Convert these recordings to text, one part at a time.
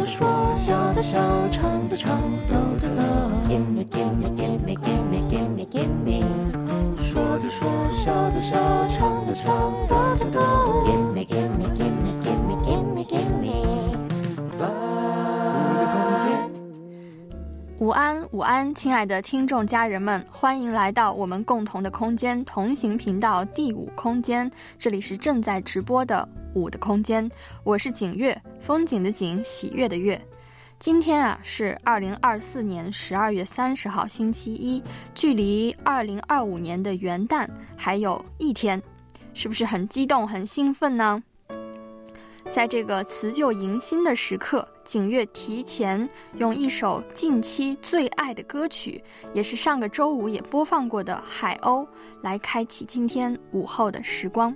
说，笑的笑，唱的唱，逗的乐。Give me, give me, give me, give me, give me, give me。说的说，笑的笑，唱的唱，逗的逗。Give me, give me, give me, give me, give me, give me。我的空间。 午安，午安，亲爱的听众家人们，欢迎来到我们共同的空间同行频道第5空间，这里是正在直播的5的空间，我是景月，风景的景，喜悦的悦。今天是2024年12月30号星期一，距离2025年的元旦还有1天，是不是很激动很兴奋呢？在这个辞旧迎新的时刻，景月提前用一首近期最爱的歌曲，也是上个周五也播放过的《海鸥》，来开启今天午后的时光。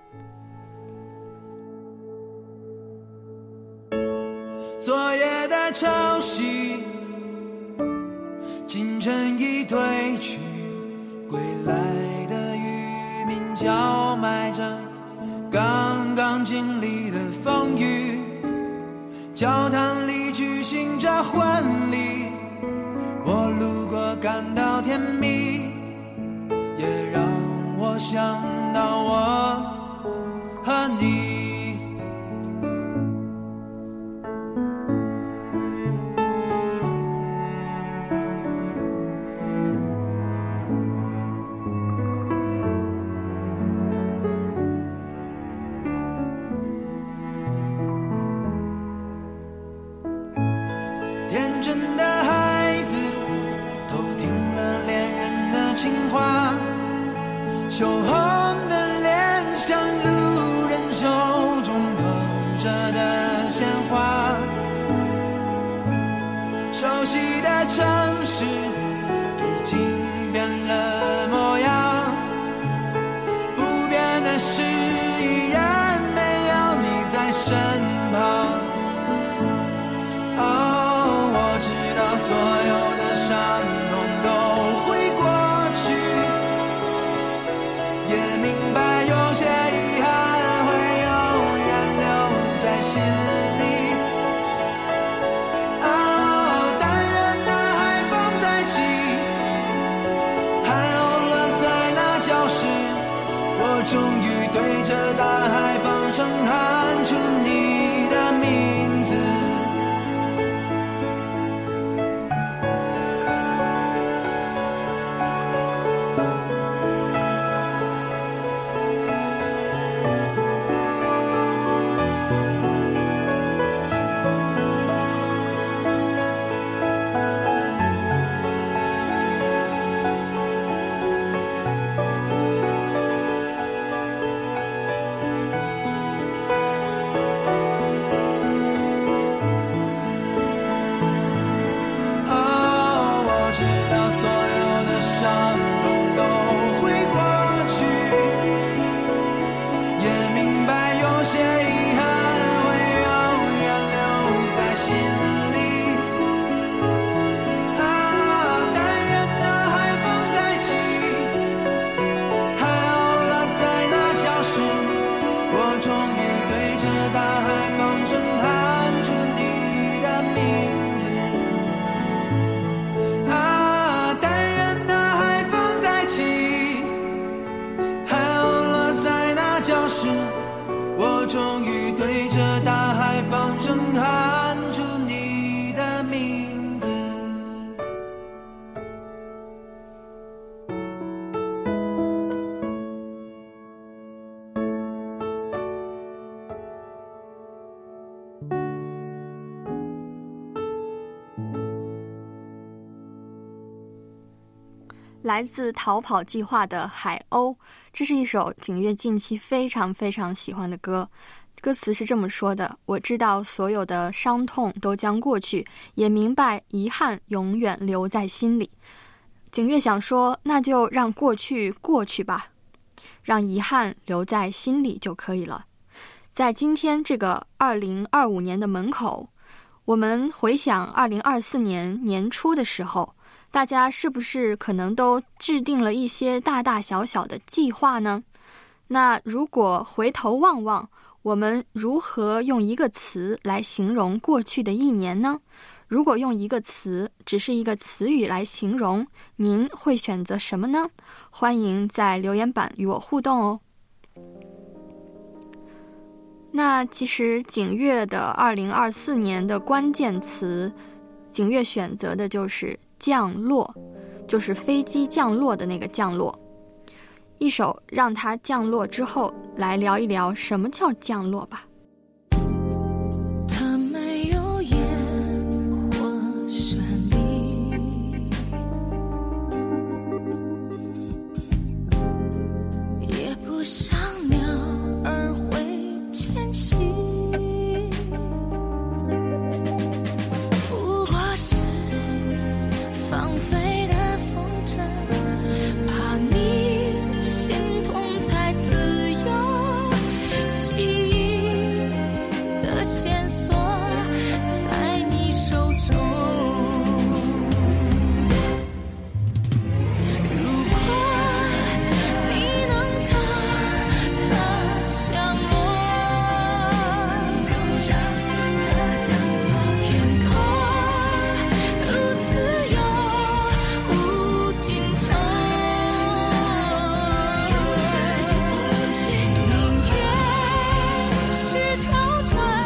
昨夜的潮汐，清晨已褪去，归来的渔民叫卖着刚刚经历的风雨，教堂里举行着婚礼，我路过感到甜蜜，也让我想到我和你。天真的孩子偷听了恋人的情话，羞红的脸像路人手中捧着的鲜花，熟悉的城市已经变了模样，不变的是依然没有你在身旁。所有的伤痛都会过去，也明白有些遗憾会永远留在心里。但愿那海风再起，海鸥落在那礁石，我终于对着大海放声喊出你的名字。 来自逃跑计划的《海鸥》，这是一首景月近期非常非常喜欢的歌。歌词是这么说的：我知道所有的伤痛都将过去，也明白遗憾永远留在心里。景月想说，那就让过去过去吧，让遗憾留在心里就可以了。在今天这个2025年的门口，我们回想2024年年初的时候，大家是不是可能都制定了一些大大小小的计划呢？ 那如果回头望望，我们如何用一个词来形容过去的一年呢？如果用一个词，只是一个词语来形容，您会选择什么呢？欢迎在留言板与我互动哦。那其实景岳的2024年的关键词，景岳选择的就是降落，就是飞机降落的那个降落。一首让它降落之后，来聊一聊什么叫降落吧。 它没有烟或绚丽，也不像鸟儿会迁徙，不过是放飞的风筝，怕你线索在你手中，如果你能让它降落，天空如自由无尽头，宁愿是条船，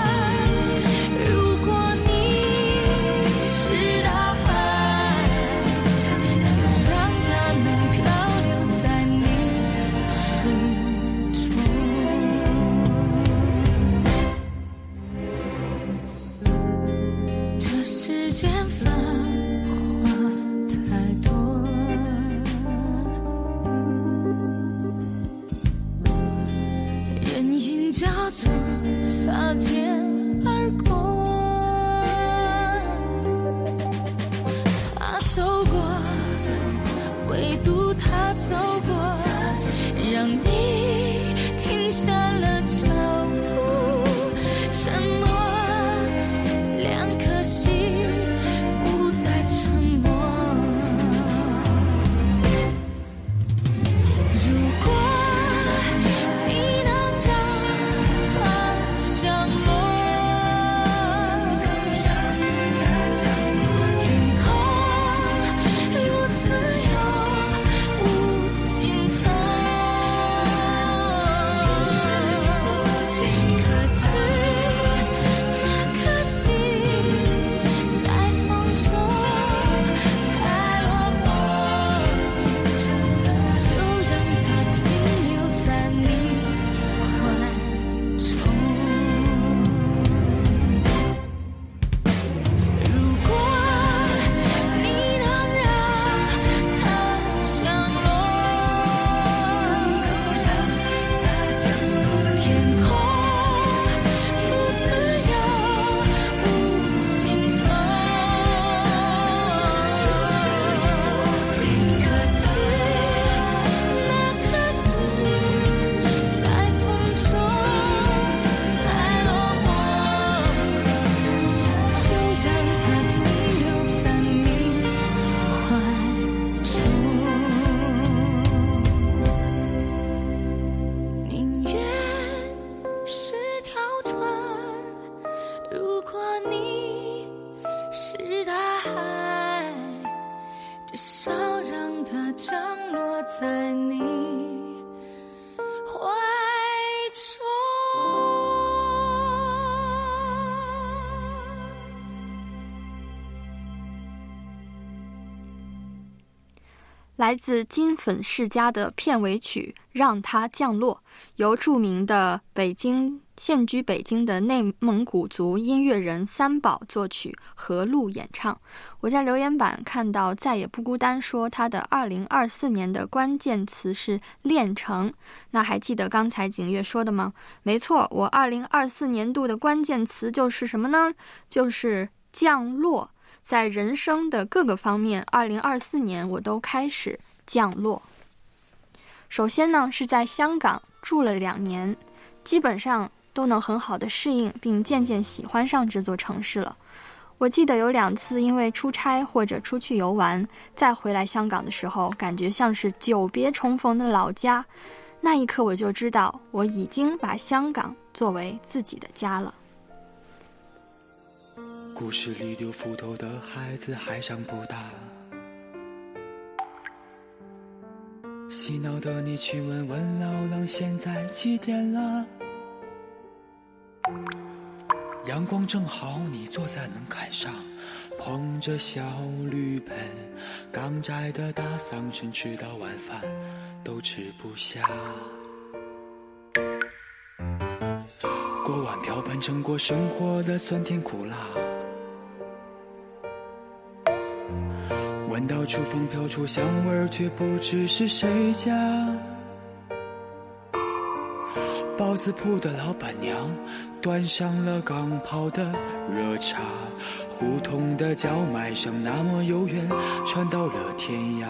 叫做擦肩而过，他走过，唯独他走过，让你停下了脚步，沉默，两颗心不再沉默。如果在你怀中。 来自金粉世家的片尾曲《让它降落》，由著名的现居北京的内蒙古族音乐人三宝作曲，何璐演唱。我在留言板看到再也不孤单说他的2024年的关键词是炼成。那还记得刚才景岳说的吗？没错，我2024年度的关键词就是什么呢？就是降落。在人生的各个方面，2024年我都开始降落。首先呢，是在香港住了2年，基本上都能很好的适应，并渐渐喜欢上这座城市了。我记得有2次因为出差或者出去游玩，再回来香港的时候，感觉像是久别重逢的老家。 那一刻我就知道，我已经把香港作为自己的家了。 故事里丢斧头的孩子还长不大，洗脑的你去问问老狼现在几点了。阳光正好，你坐在门槛上，捧着小铝盆，刚摘的大桑葚，吃到晚饭都吃不下。锅碗瓢盆盛过生活的酸甜苦辣，闻到厨房飘出香味儿，却不知是谁家。包子铺的老板娘端上了刚泡的热茶，胡同的叫卖声那么悠远，传到了天涯。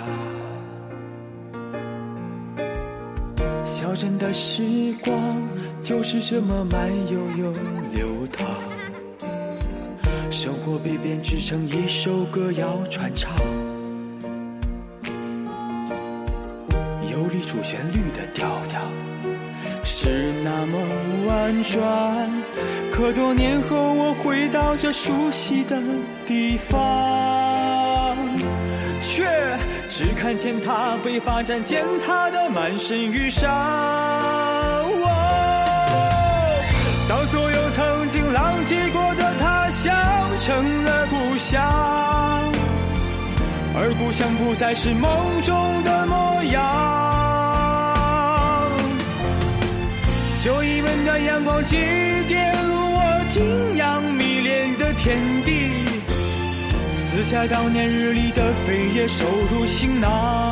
小镇的时光就是这么慢悠悠流淌，生活被编织成一首歌要传唱，有理主旋律的调调是那么婉转，可多年后我回到这熟悉的地方，却只看见他被发展践踏的满身淤伤。当所有曾经浪迹过的他乡成了故乡，而故乡不再是梦中的模样。旧遗文的阳光祭奠我敬仰迷恋的天地，撕下当年日里的飞叶收入行囊。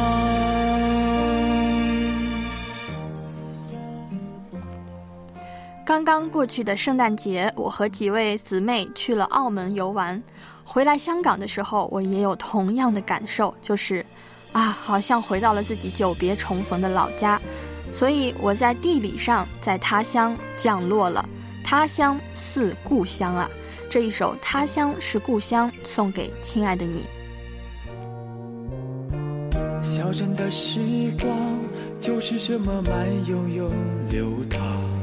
刚刚过去的圣诞节，我和几位姊妹去了澳门游玩，回来香港的时候，我也有同样的感受，就是好像回到了自己久别重逢的老家。所以我在地理上在他乡降落了，他乡似故乡啊，这一首《他乡是故乡》送给亲爱的你。 小镇的时光就是这么慢悠悠流淌，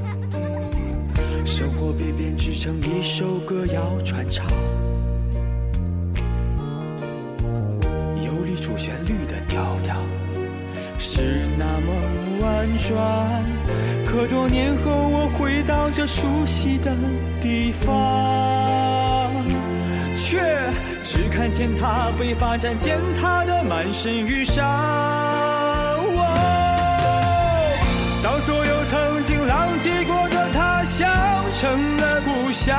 生活被编织成一首歌要传唱，有理主旋律的调调是那么婉转，可多年后我回到这熟悉的地方，却只看见他被发展践踏的满身淤伤。当所有曾经浪迹过的他乡成了故乡，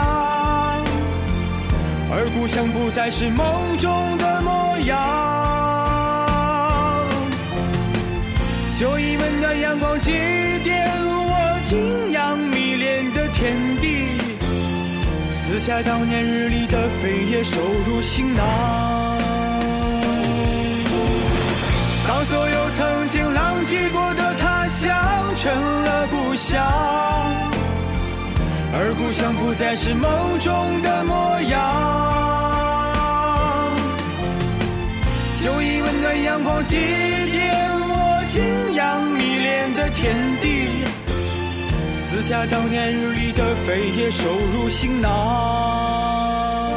而故乡不再是梦中的模样。旧遗文的阳光祭奠我敬仰迷恋的天地，撕下当年日里的飞叶收入行囊。当所有曾经浪迹过的他乡成了故乡，而故乡不再是梦中的模样。旧遗文的阳光祭奠我敬仰迷恋的天地，撕下当年日里的飞叶收入行囊。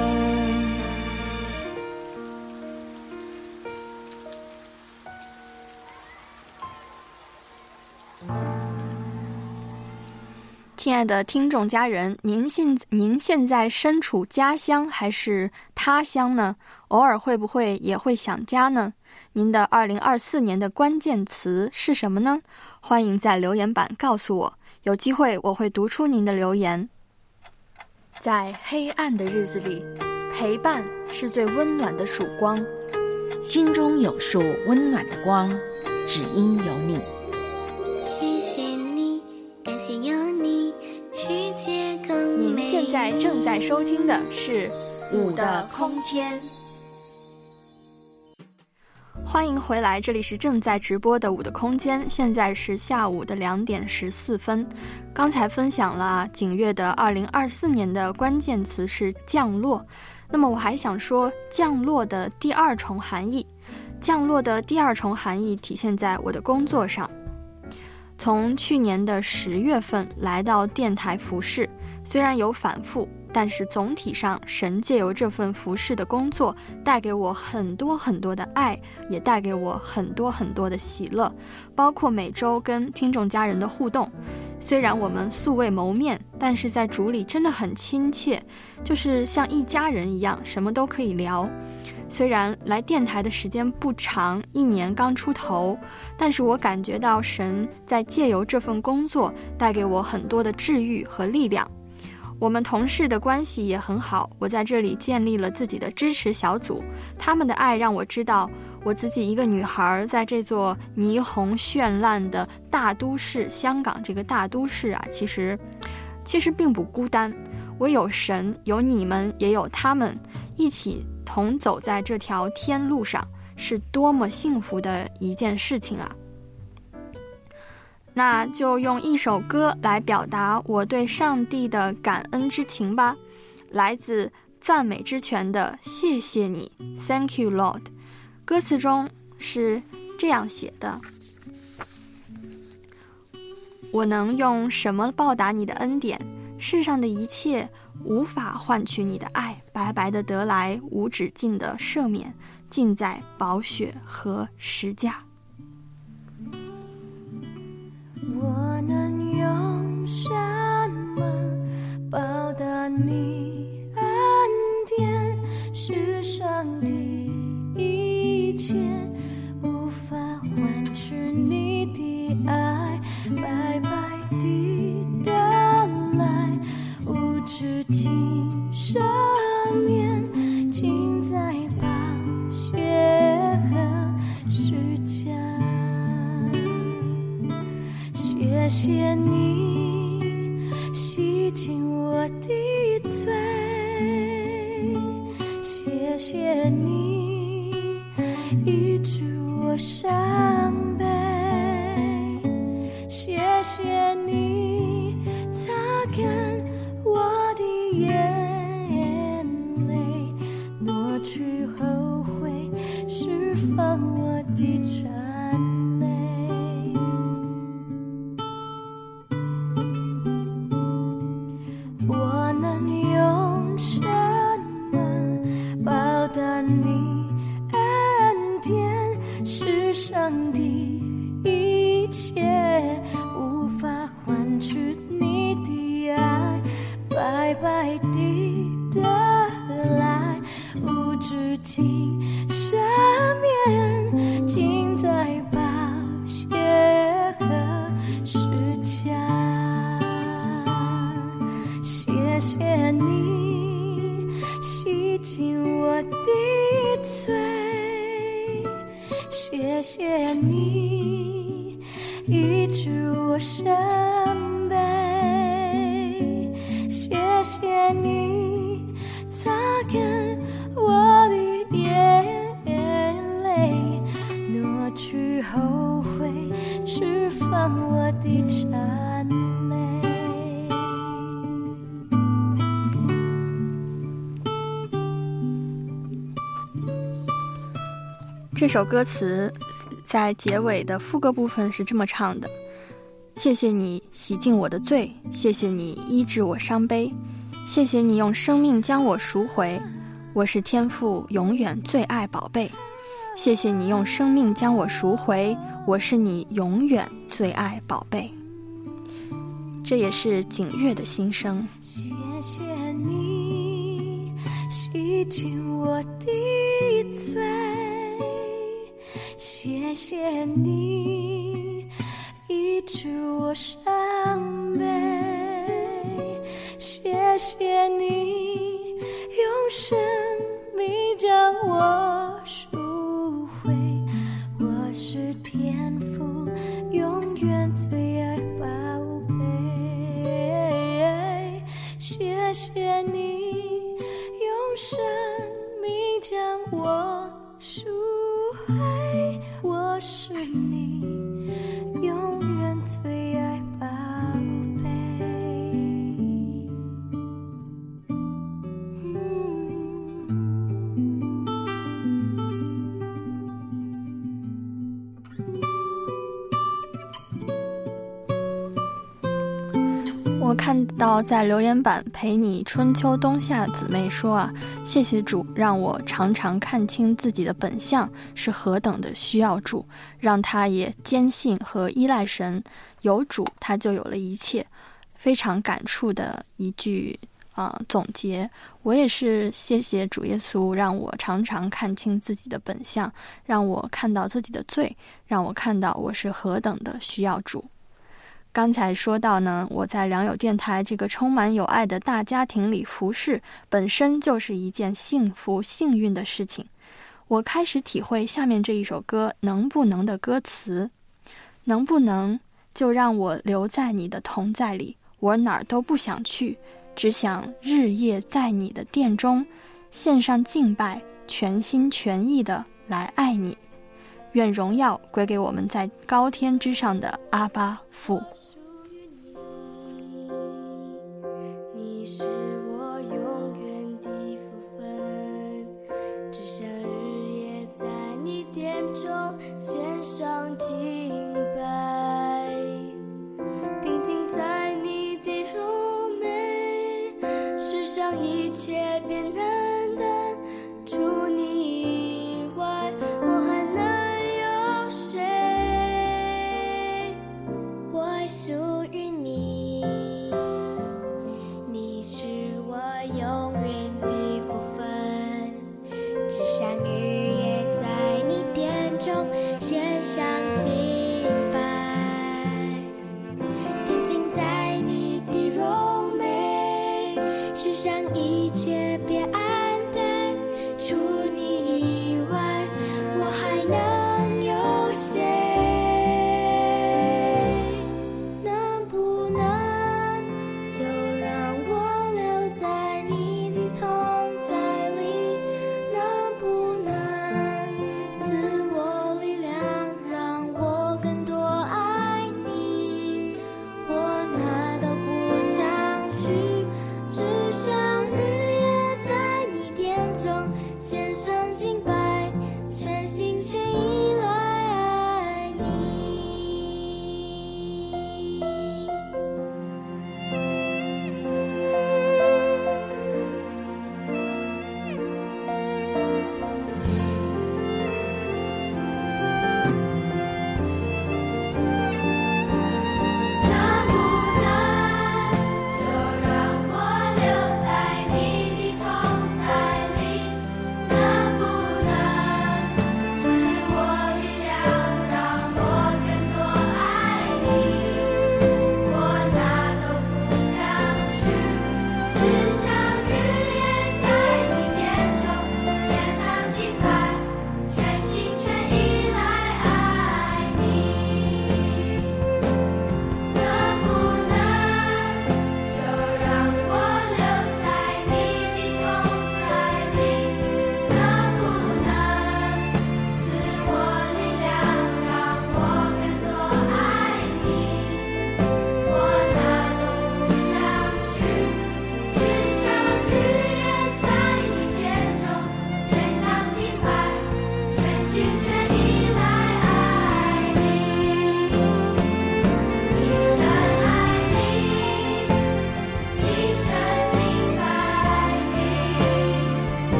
亲爱的听众家人，您现在身处家乡还是他乡呢？偶尔会不会也会想家呢？您的2024年的关键词是什么呢？欢迎在留言板告诉我，有机会我会读出您的留言。在黑暗的日子里，陪伴是最温暖的曙光， 心中有束温暖的光，只因有你。 谢谢你，感谢有你，世界更美。 您现在正在收听的是五的空间。 欢迎回来，这里是正在直播的五的空间，现在是下午的2点14分。刚才分享了景月的2024年的关键词是降落，那么我还想说降落的第二重含义。降落的第二重含义体现在我的工作上。 从去年的10月份来到电台服侍，虽然有反复，但是总体上神借由这份服侍的工作带给我很多很多的爱，也带给我很多很多的喜乐，包括每周跟听众家人的互动。虽然我们素未谋面，但是在主里真的很亲切，就是像一家人一样，什么都可以聊。虽然来电台的时间不长，1年刚出头，但是我感觉到神在借由这份工作带给我很多的治愈和力量。我们同事的关系也很好，我在这里建立了自己的支持小组，他们的爱让我知道我自己一个女孩在这座霓虹绚烂的大都市，香港这个大都市啊，其实并不孤单。我有神，有你们，也有他们，一起同走在这条天路上，是多么幸福的一件事情啊！那就用一首歌来表达我对上帝的感恩之情吧，来自赞美之泉的谢谢你 Thank you Lord。 歌词中是这样写的：我能用什么报答你的恩典？世上的一切无法换取你的爱，白白的得来，无止境的赦免，尽在宝血和十架。 我能用什么报答你恩典？世上的一切无法换取你的爱，白白地得来，无止境赦免，尽在宝血和十架。谢谢你洗净我的罪，谢谢你医治我伤悲，谢谢你擦干我的眼泪，挪去后悔，释放我的颤泪。我能用什么报答你恩典？世上的一切无法换取你的爱，白白地得来，无止境赦免，尽在宝血和十架。谢谢你洗净我的罪，谢谢你医治我伤悲，谢谢你擦干我的眼泪，挪去后悔，释放我的颤泪。 这首歌词在结尾的副歌部分是这么唱的：谢谢你洗净我的罪，谢谢你医治我伤悲，谢谢你用生命将我赎回，我是天父永远最爱宝贝。谢谢你用生命将我赎回，我是你永远最爱宝贝。这也是景月的心声。 谢谢你洗净我的罪，谢谢你医治我伤悲，谢谢你用生命将我赎回，我是天父永远最爱宝贝，谢谢你用生命将我赎回，我是你永远最爱宝贝。 看到在留言板陪你春秋冬夏姊妹说啊，谢谢主让我常常看清自己的本相是何等的需要主，让他也坚信和依赖神，有主他就有了一切。非常感触的一句总结。我也是谢谢主耶稣让我常常看清自己的本相，让我看到自己的罪，让我看到我是何等的需要主。刚才说到呢，我在良友电台这个充满友爱的大家庭里服侍，本身就是一件幸福幸运的事情。我开始体会下面这一首歌能不能的歌词，能不能就让我留在你的同在里，我哪儿都不想去，只想日夜在你的殿中献上敬拜，全心全意的来爱你。愿荣耀归给我们在高天之上的阿爸父。 你是我永远的福分，只想日夜在你殿中献上敬拜，定睛在你的柔美，世上一切变难等，除你以外我还能属于你，你是我永远的福分，只想日夜在你殿中献上敬拜，定睛在你的柔美，世上一切别暗淡，除你以外我还能有谁？只想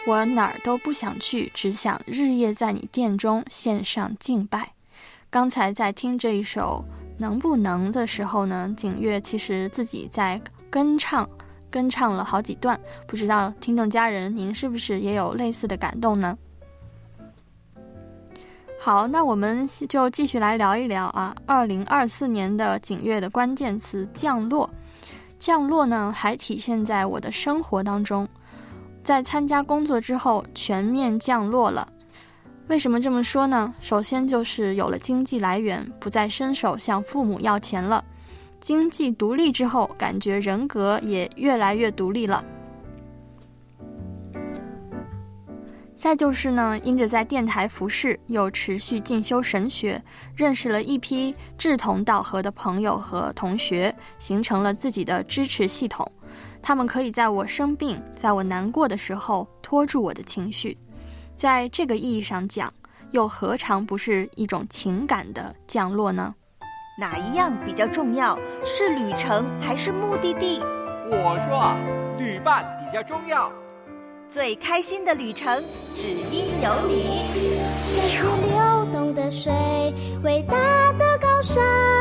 我哪儿都不想去，只想日夜在你殿中献上敬拜。刚才在听这一首能不能的时候呢，景岳其实自己在跟唱了好几段，不知道听众家人您是不是也有类似的感动呢？好，那我们就继续来聊一聊啊，2024年的景岳的关键词降落。降落呢，还体现在我的生活当中。在参加工作之后，全面降落了。为什么这么说呢？首先就是有了经济来源，不再伸手向父母要钱了。经济独立之后，感觉人格也越来越独立了。再就是呢，因着在电台服侍，又持续进修神学，认识了一批志同道合的朋友和同学，形成了自己的支持系统。他们可以在我生病，在我难过的时候拖住我的情绪。在这个意义上讲，又何尝不是一种情感的降落呢？ 哪一样比较重要？是旅程还是目的地？ 我说啊，旅伴比较重要。 最开心的旅程，只因有你。 感谢流动的水，伟大的高山，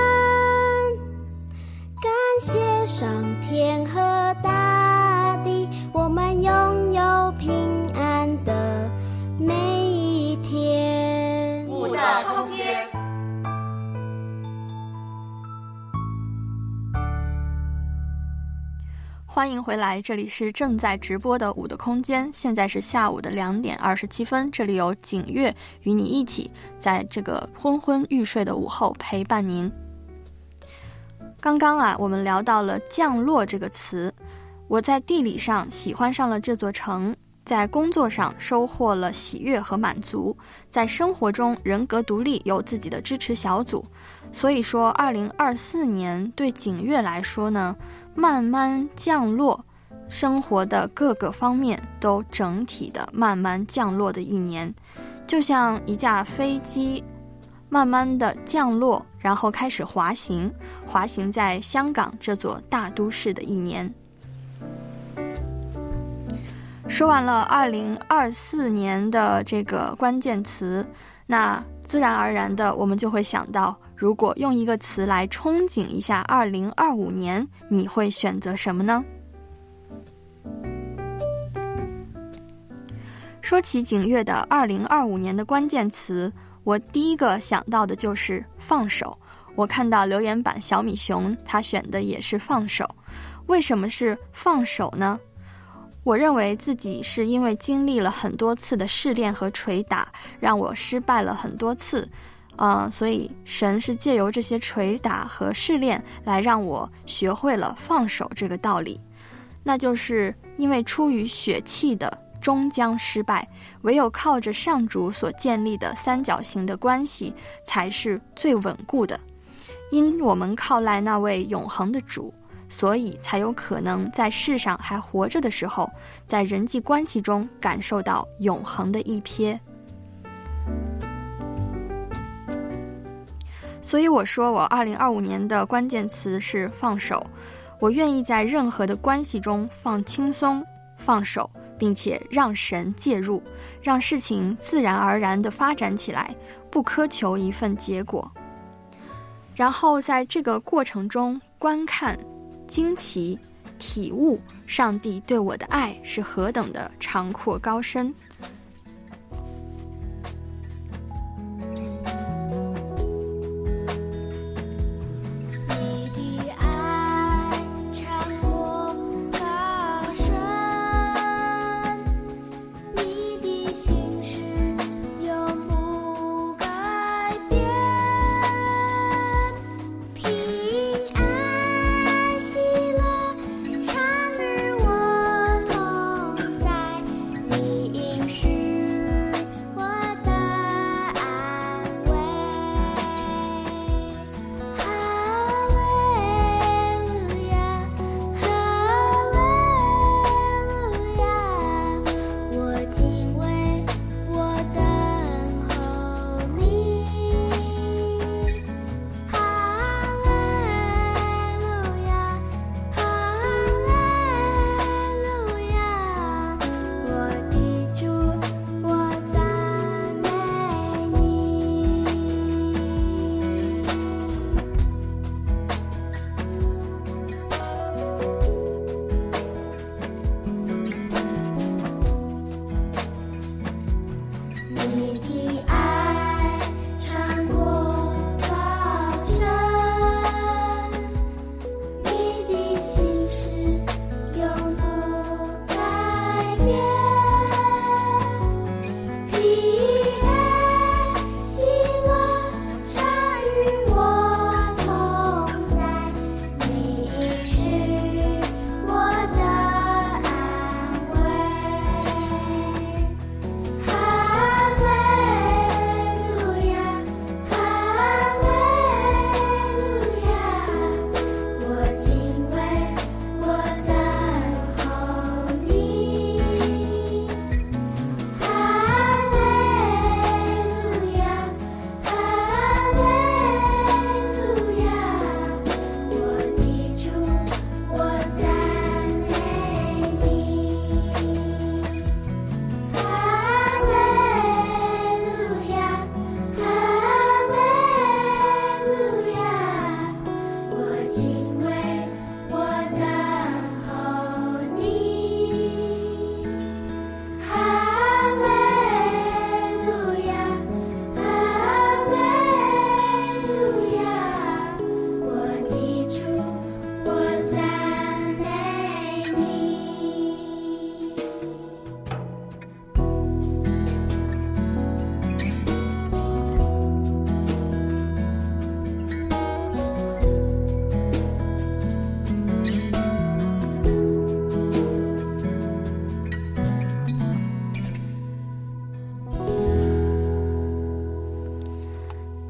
感谢上天和大地，我们拥有平安的每一天。 我的空间。 欢迎回来，这里是正在直播的我的空间，现在是下午的2点27分，这里有景岳与你一起在这个昏昏欲睡的午后陪伴您。刚刚啊，我们聊到了降落这个词，我在地理上喜欢上了这座城，在工作上收获了喜悦和满足，在生活中人格独立，有自己的支持小组。所以说2024年对景岳来说呢，慢慢降落，生活的各个方面都整体的慢慢降落的一年，就像一架飞机慢慢的降落，然后开始滑行在香港这座大都市的一年。说完了2024年的这个关键词，那自然而然的我们就会想到，如果用一个词来憧憬一下2025年，你会选择什么呢？说起景岳的2025年的关键词，我第一个想到的就是放手。我看到留言板小米熊他选的也是放手。为什么是放手呢？我认为自己是因为经历了很多次的试炼和捶打，让我失败了很多次，所以神是借由这些捶打和试炼来让我学会了放手这个道理。那就是因为出于血气的终将失败，唯有靠着上主所建立的三角形的关系才是最稳固的。因我们靠赖那位永恒的主，所以才有可能在世上还活着的时候，在人际关系中感受到永恒的一瞥。所以我说我2025年的关键词是放手。我愿意在任何的关系中放轻松、放手，并且让神介入，让事情自然而然地发展起来，不苛求一份结果。然后在这个过程中观看、惊奇、体悟上帝对我的爱是何等的长阔高深。 你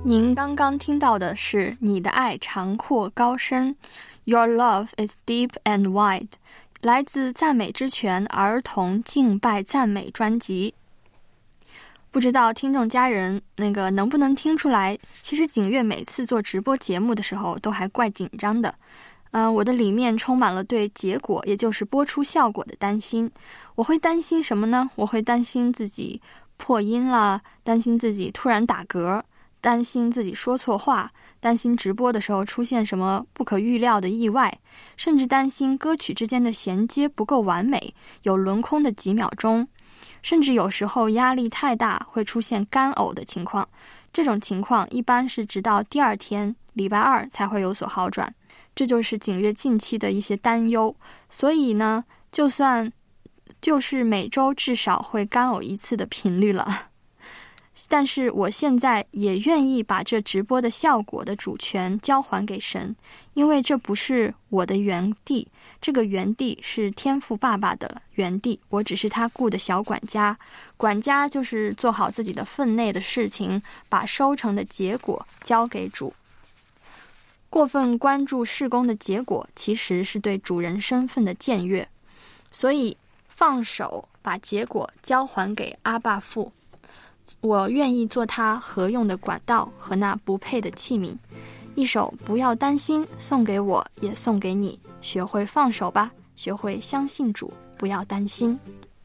您刚刚听到的是你的爱长阔高深 Your love is deep and wide， 来自赞美之泉儿童敬拜赞美专辑。不知道听众家人能不能听出来，其实景月每次做直播节目的时候都还怪紧张的。我的里面充满了对结果，也就是播出效果的担心。我会担心什么呢？我会担心自己破音啦，担心自己突然打嗝，担心自己说错话，担心直播的时候出现什么不可预料的意外，甚至担心歌曲之间的衔接不够完美，有轮空的几秒钟，甚至有时候压力太大会出现干呕的情况。这种情况一般是直到第二天礼拜二才会有所好转，这就是景月近期的一些担忧。所以呢，就是每周至少会干呕一次的频率了。但是我现在也愿意把这直播的效果的主权交还给神，因为这不是我的园地，这个园地是天父爸爸的园地，我只是他雇的小管家。管家就是做好自己的分内的事情，把收成的结果交给主。过分关注事工的结果，其实是对主人身份的僭越，所以放手把结果交还给阿爸父。我愿意做他合用的管道和那不配的器皿。一首不要担心送给我，也送给你。学会放手吧，学会相信主，不要担心。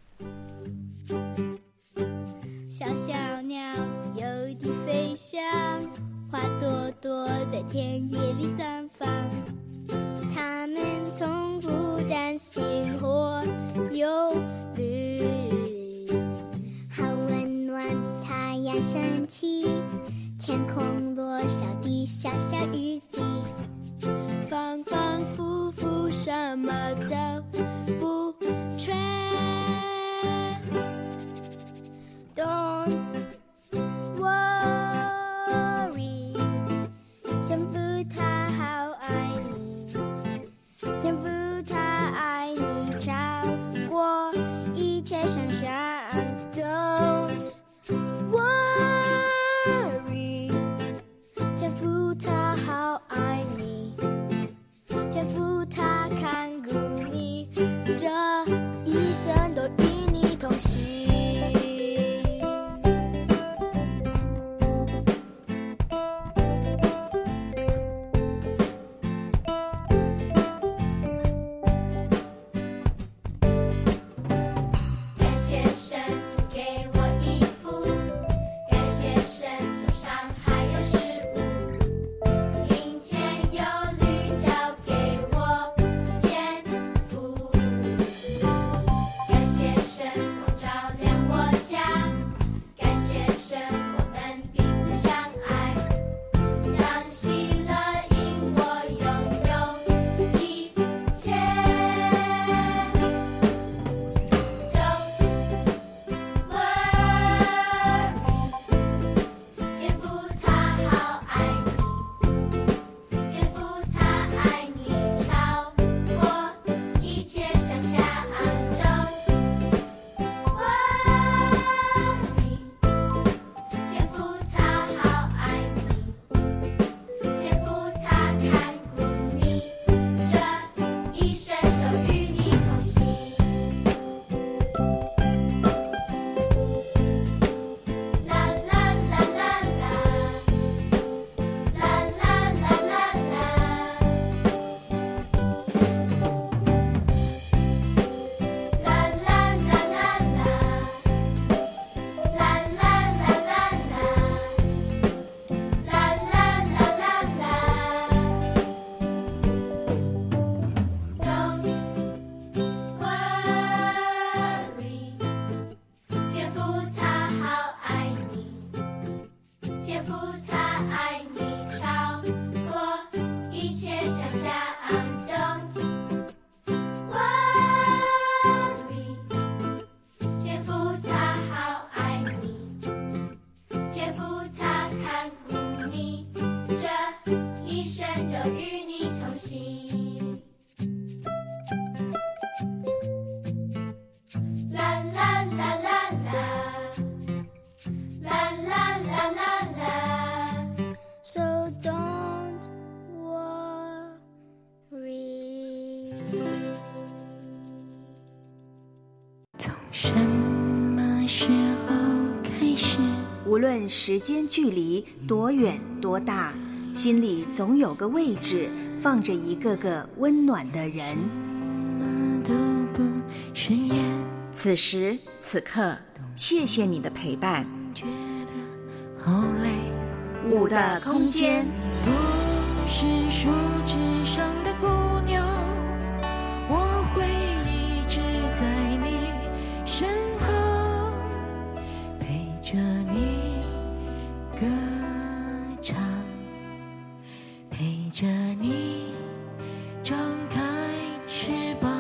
小小鸟自由地飞翔，花朵朵在田野里绽放，它们从不担心或忧虑。好温暖的太阳升起，天空落下的小小雨滴，反反复复什么都不缺。Don't worry， 天父他好论时间距离多远多大，心里总有个位置放着一个个温暖的人。此时此刻，谢谢你的陪伴。五的空间， 不是树枝上的姑娘，我会一直在你身旁，陪着你歌唱，陪着你张开翅膀。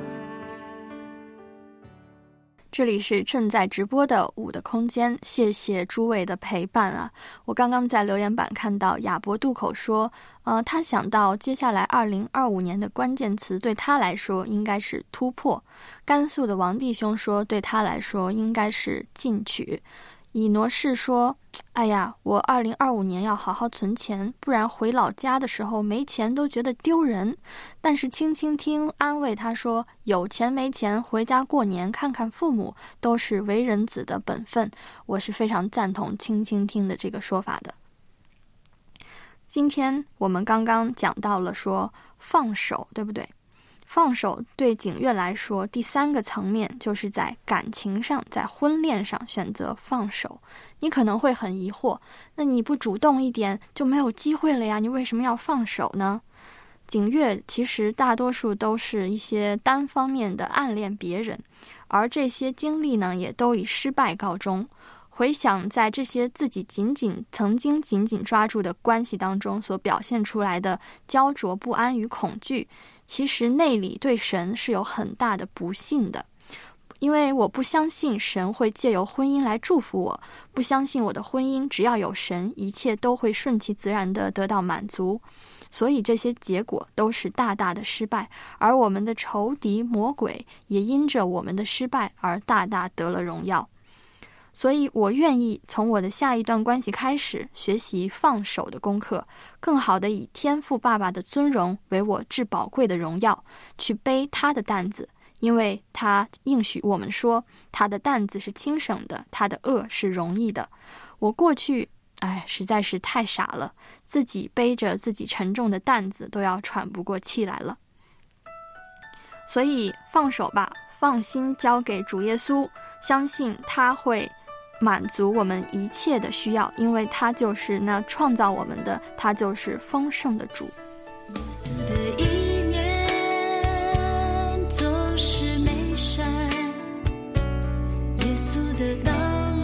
这里是正在直播的五的空间，谢谢诸位的陪伴啊！我刚刚在留言板看到亚伯渡口说，他想到接下来2025年的关键词对他来说应该是突破。甘肃的王弟兄说，对他来说应该是进取。以挪士说，哎呀，我2025年要好好存钱，不然回老家的时候没钱都觉得丢人。但是倾倾听安慰他说，有钱没钱回家过年看看父母都是为人子的本分。我是非常赞同倾倾听的这个说法的。今天我们刚刚讲到了说放手，对不对？放手对景月来说，第三个层面就是在感情上，在婚恋上选择放手。你可能会很疑惑，那你不主动一点就没有机会了呀，你为什么要放手呢？景月其实大多数都是一些单方面的暗恋别人，而这些经历呢，也都以失败告终。回想在这些自己曾经紧紧抓住的关系当中所表现出来的焦灼不安与恐惧，其实内里对神是有很大的不信的。因为我不相信神会借由婚姻来祝福我，不相信我的婚姻只要有神，一切都会顺其自然地得到满足，所以这些结果都是大大的失败，而我们的仇敌魔鬼也因着我们的失败而大大得了荣耀。所以我愿意从我的下一段关系开始学习放手的功课，更好地以天父爸爸的尊荣为我至宝贵的荣耀，去背他的担子，因为他应许我们说，他的担子是轻省的，他的轭是容易的。我过去实在是太傻了，自己背着自己沉重的担子都要喘不过气来了。所以放手吧，放心交给主耶稣，相信他会满足我们一切的需要，因为他就是那创造我们的，他就是丰盛的主。 耶稣的意念总是美善，耶稣的道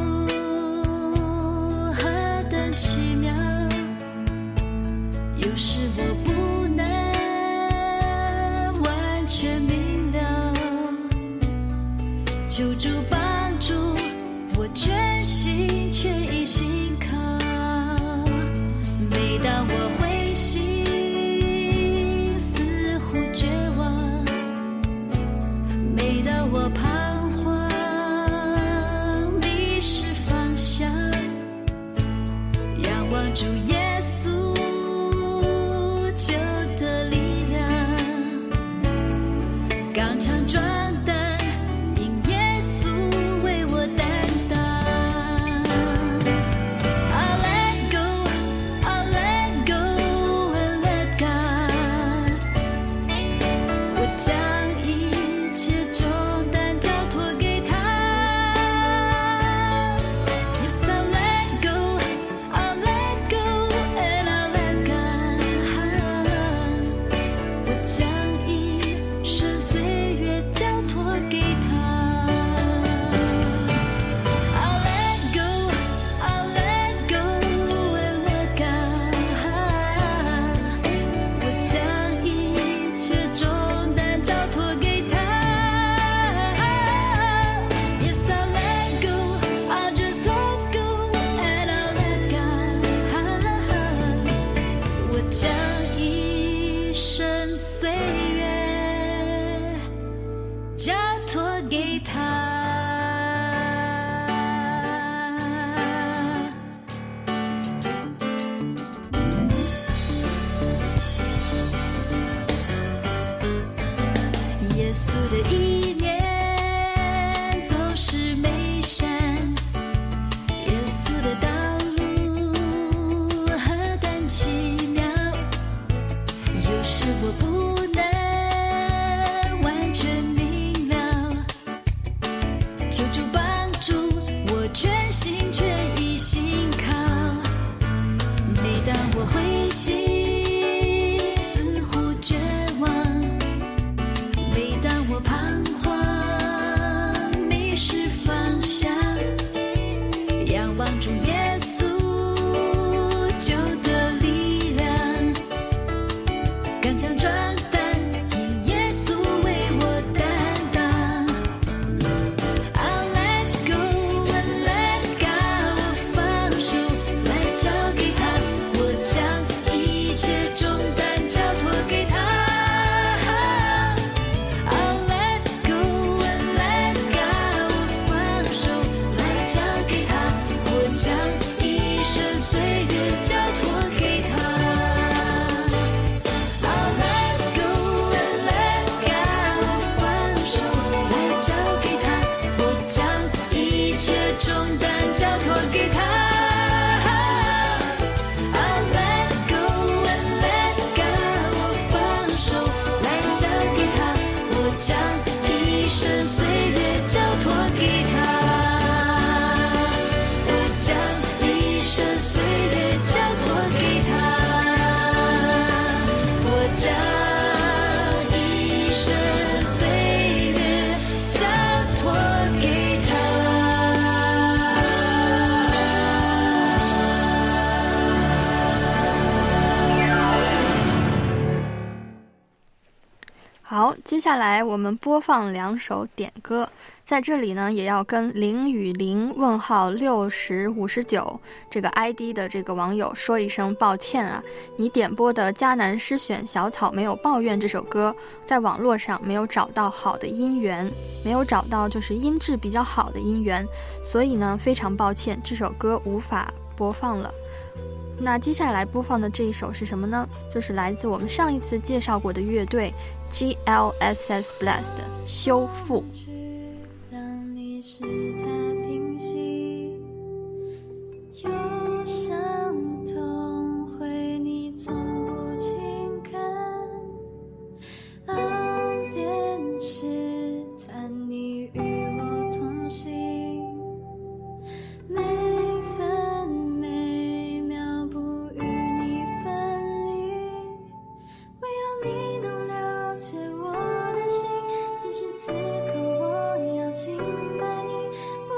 路何等奇妙，有时我不能完全明了，求主帮助我全心全意信靠。每当我灰心似乎绝望，每当我彷徨迷失方向，仰望主耶稣救的力量，刚强壮胆，因耶稣为我担当。I'll let go, I'll let go and let God。 我将一切重担交托给他。Yes, I'll let go, I'll let go and I'll let God。 我将一生岁月好，接下来我们播放2首点歌。在这里呢，也要跟林雨林问号6059这个 ID 的这个网友说一声抱歉啊，你点播的迦南诗选小草没有抱怨这首歌，在网络上没有找到好的音源，没有找到就是音质比较好的音源，所以呢非常抱歉，这首歌无法播放了。那接下来播放的这一首是什么呢？就是来自我们上一次介绍过的乐队 GLSS Blast 修复。 让你试探平息，有伤痛会你从不轻看，熬炼试探你与我同行，每分每秒不与你分离，唯有你能了解我的心，此时此刻我要敬拜你，不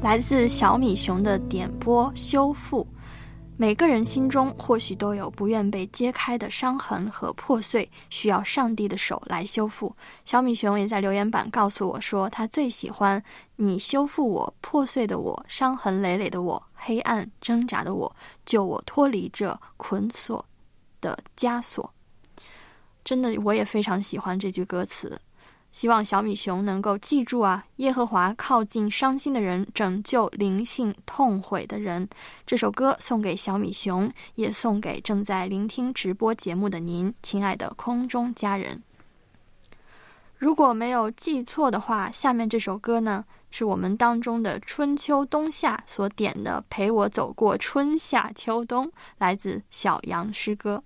来自小米熊的点播修复。每个人心中或许都有不愿被揭开的伤痕和破碎，需要上帝的手来修复。小米熊也在留言板告诉我说，他最喜欢你修复我破碎的我，伤痕累累的我，黑暗挣扎的我，救我脱离这捆锁的枷锁。真的，我也非常喜欢这句歌词。希望小米熊能够记住啊，耶和华靠近伤心的人，拯救灵性痛悔的人。这首歌送给小米熊，也送给正在聆听直播节目的您，亲爱的空中家人。如果没有记错的话，下面这首歌呢，是我们当中的春秋冬夏所点的《陪我走过春夏秋冬》，来自小杨诗歌。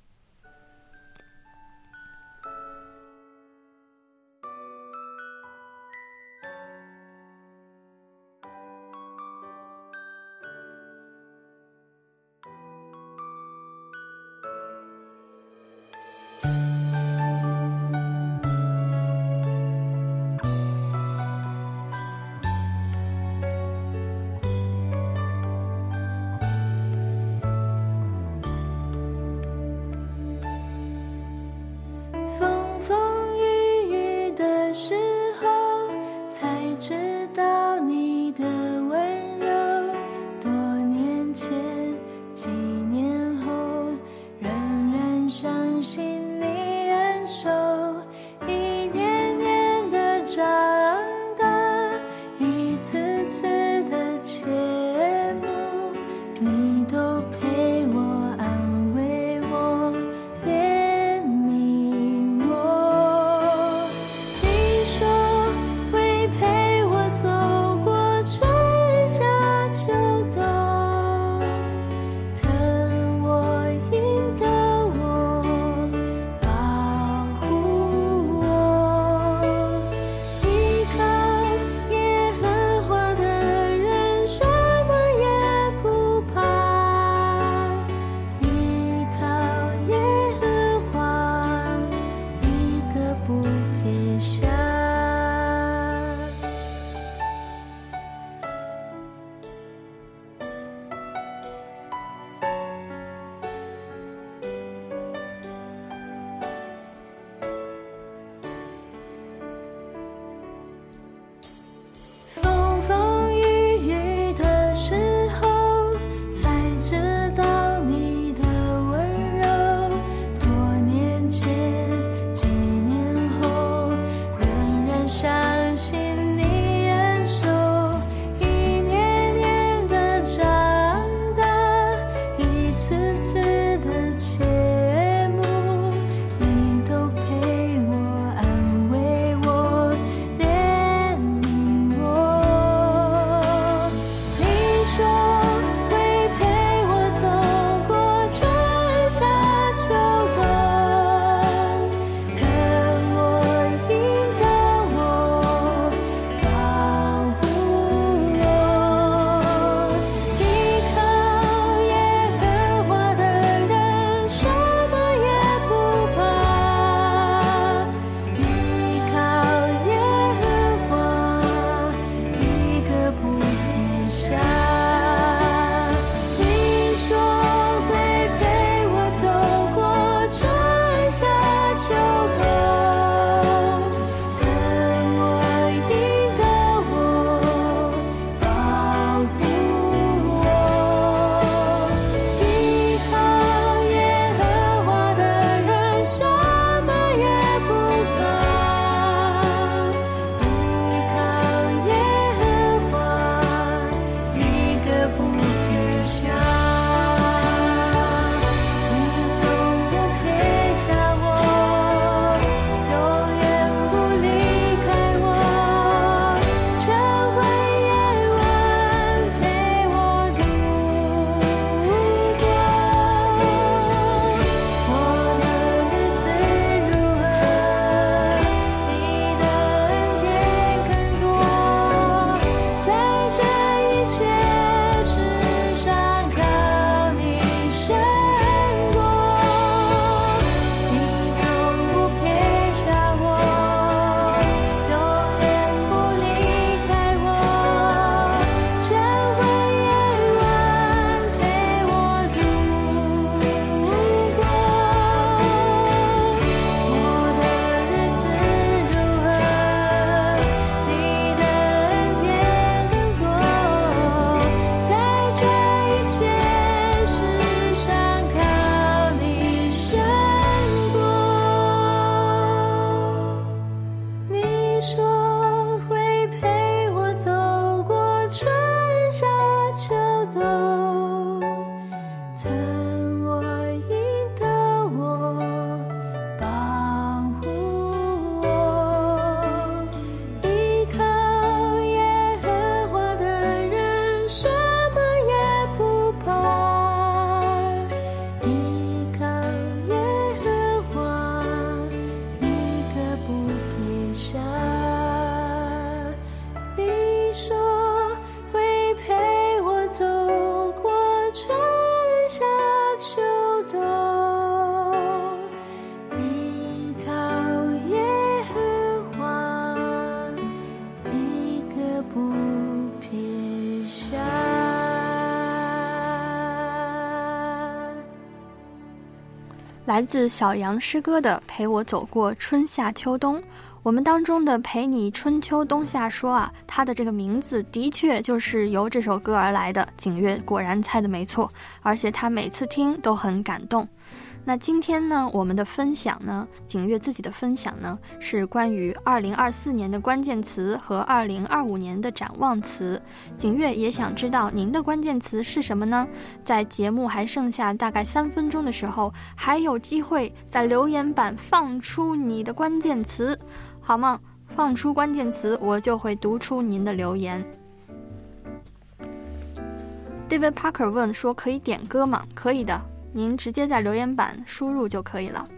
来自小杨诗歌的陪我走过春夏秋冬。我们当中的陪你春秋冬夏说啊，它的这个名字的确就是由这首歌而来的。景月果然猜得没错，而且他每次听都很感动。那今天呢，我们的分享呢，景月自己的分享呢，是关于2024年的关键词和2025年的展望词。景月也想知道您的关键词是什么呢？在节目还剩下大概3分钟的时候，还有机会在留言板放出你的关键词，好吗？放出关键词，我就会读出您的留言。David Parker 问说，可以点歌吗？可以的，您直接在留言板输入就可以了。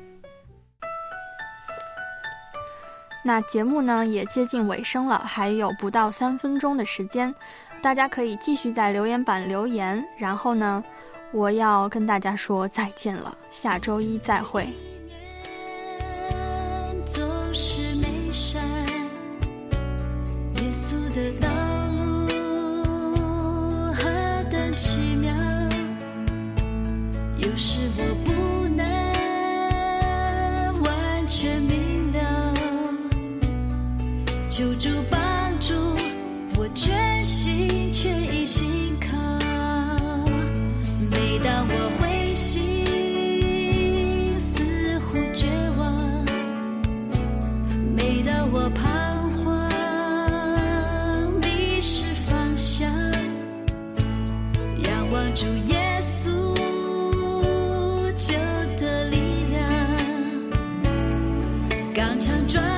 那节目呢也接近尾声了，还有不到3分钟的时间，大家可以继续在留言板留言。然后呢，我要跟大家说再见了，下周一再会。 总是美善，耶稣的道路何等奇妙，有时我不能完全明了，求主帮助我全心全意信靠。每当我灰心似乎绝望，每当我彷徨迷失方向，仰望主耶稣就得力量，刚强壮